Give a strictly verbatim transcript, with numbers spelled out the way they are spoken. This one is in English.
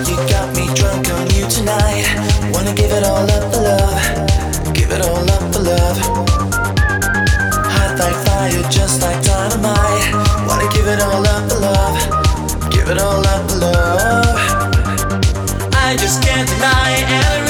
You got me drunk on you tonight. Wanna give it all up for love. Give it all up for love. Hot like fire, just like dynamite. Wanna give it all up for love. Give it all up for love. I just can't deny it.